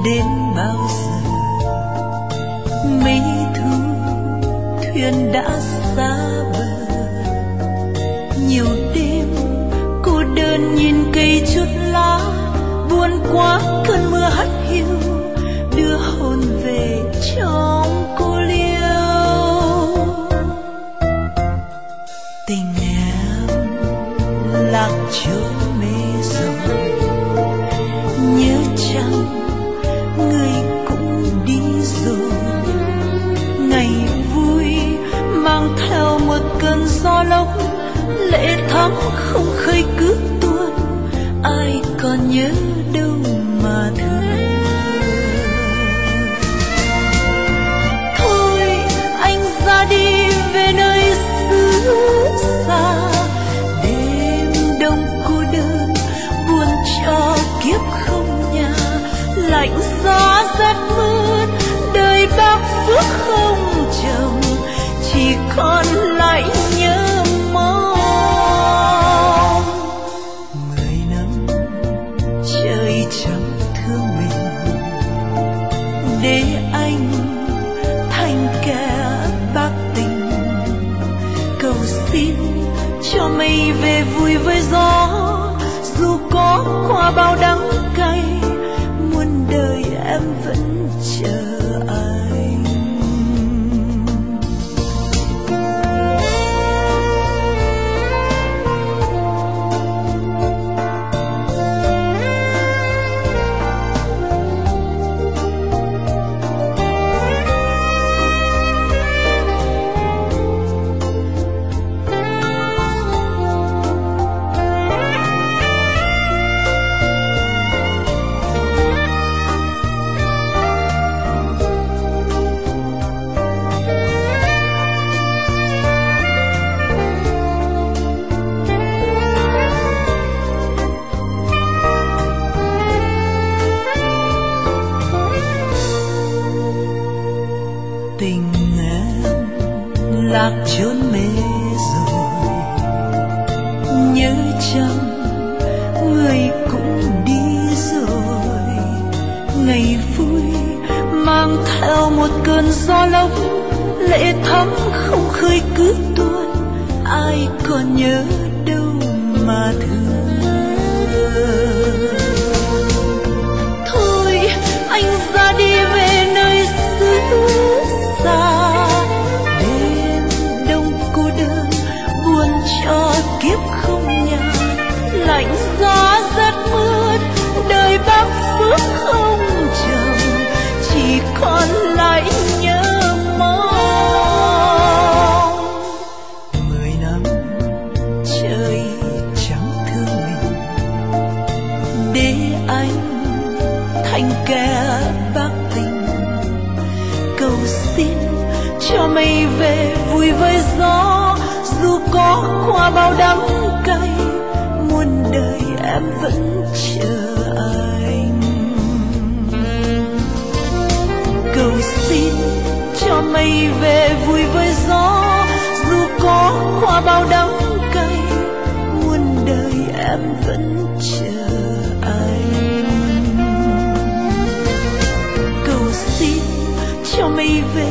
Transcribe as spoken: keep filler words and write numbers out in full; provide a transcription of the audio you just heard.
đến bao giờ mấy thu thuyền đã xa bờ. Nhiều đêm cô đơn nhìn cây chút lá, buồn quá cơn mưa hắt hiu đưa hồn về trong cô liêu. Tình em lạc chỗ mê rồi, nhớ chăng người cũng đi rồi. Ngày vui mang theo một cơn gió lốc, lệ thắm không khơi cứ tuôn, ai còn nhớ đâu mà thương. Thôi anh ra đi về nơi xứ xa, đêm đông cô đơn buồn cho kiếp không nhà. Lạnh giá rét mướt đời bác phước không chồng, chỉ còn lại nhớ mong. Mười năm trời chẳng thương mình, để anh thành kẻ bạc tình. Cầu xin cho mây về vui với gió, dù có qua bao đắng cay, muôn đời em vẫn chờ anh. Tình em lạc chốn mê rồi, nhớ chăng người cũng đi rồi. Ngày vui mang theo một cơn gió lốc, lệ thắm không khơi cứ tuôn, ai còn nhớ đâu mà thương. Thôi anh ra đi về nơi xứ xa, đêm đông cô đơn buồn cho kiếp không nhà. Lạnh giá rét mướt đời bác phước không chồng, chỉ còn lại nhớ mong. Mười năm trời chẳng thương mình, để anh thành kẻ bạc tình. Cầu xin cho mây về vui với gió, dù có qua bao đắng cay, muôn đời em vẫn chờ anh. Cầu xin cho mây về vui với gió, dù có qua bao đắng cay, muôn đời em vẫn chờ anh. Cầu xin cho mây về